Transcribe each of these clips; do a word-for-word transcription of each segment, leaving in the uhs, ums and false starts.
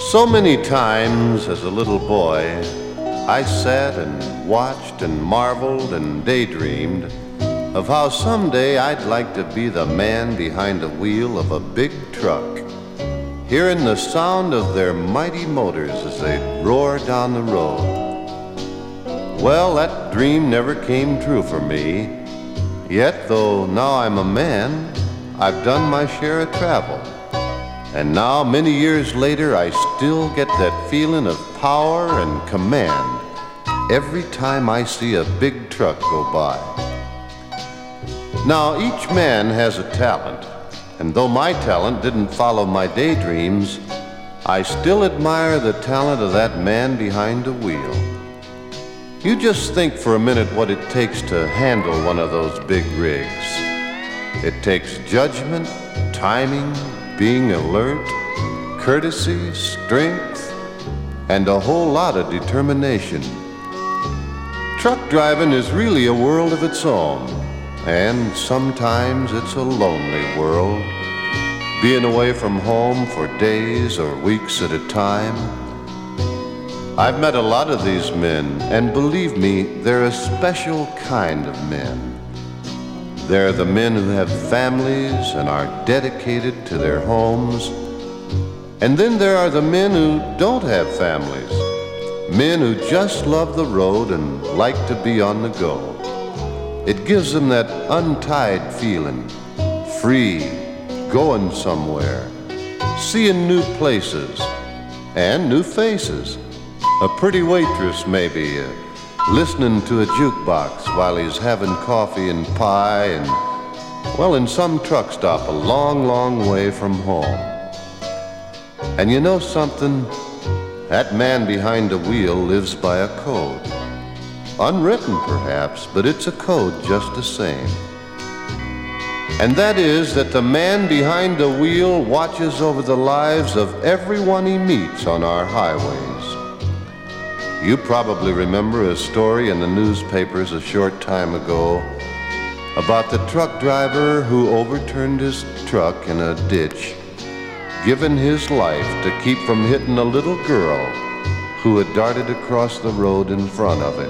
So many times as a little boy, I sat and watched and marveled and daydreamed of how someday I'd like to be the man behind the wheel of a big truck, hearing the sound of their mighty motors as they roar down the road. Well, that dream never came true for me, yet though now I'm a man, I've done my share of travel. And now, many years later, I still get that feeling of power and command every time I see a big truck go by. Now, each man has a talent, and though my talent didn't follow my daydreams, I still admire the talent of that man behind the wheel. You just think for a minute what it takes to handle one of those big rigs. It takes judgment, timing, being alert, courtesy, strength, and a whole lot of determination. Truck driving is really a world of its own, and sometimes it's a lonely world, being away from home for days or weeks at a time. I've met a lot of these men, and believe me, they're a special kind of men. They're the men who have families and are dedicated to their homes. And then there are the men who don't have families, men who just love the road and like to be on the go. It gives them that untied feeling, free, going somewhere, seeing new places and new faces. A pretty waitress maybe, uh, listening to a jukebox while he's having coffee and pie and, well, in some truck stop a long, long way from home. And you know something? That man behind the wheel lives by a code. Unwritten, perhaps, but it's a code just the same. And that is that the man behind the wheel watches over the lives of everyone he meets on our highways. You probably remember a story in the newspapers a short time ago about the truck driver who overturned his truck in a ditch, giving his life to keep from hitting a little girl who had darted across the road in front of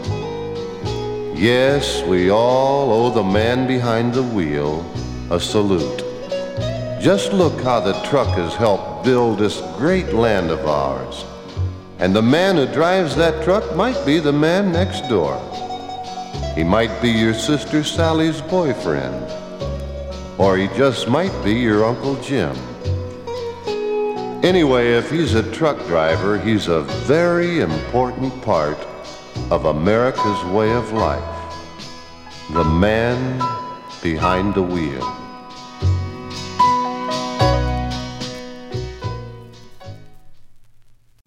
him. Yes, we all owe the man behind the wheel a salute. Just look how the truck has helped build this great land of ours. And the man who drives that truck might be the man next door. He might be your sister Sally's boyfriend. Or he just might be your Uncle Jim. Anyway, if he's a truck driver, he's a very important part of America's way of life. The man behind the wheel.